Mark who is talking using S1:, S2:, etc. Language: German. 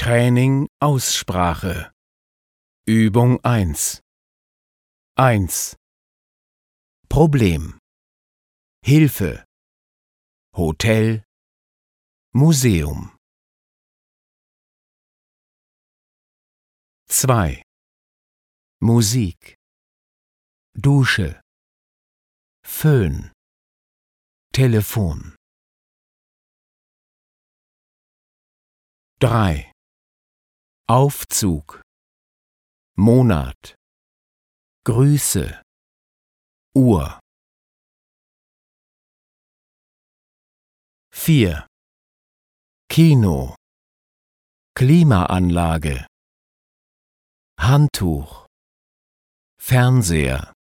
S1: Training Aussprache. Übung 1. 1. Problem. Hilfe. Hotel. Museum. 2. Musik. Dusche. Föhn. Telefon. 3. Aufzug. Monat. Grüße. Uhr. 4. Kino. Klimaanlage. Handtuch. Fernseher.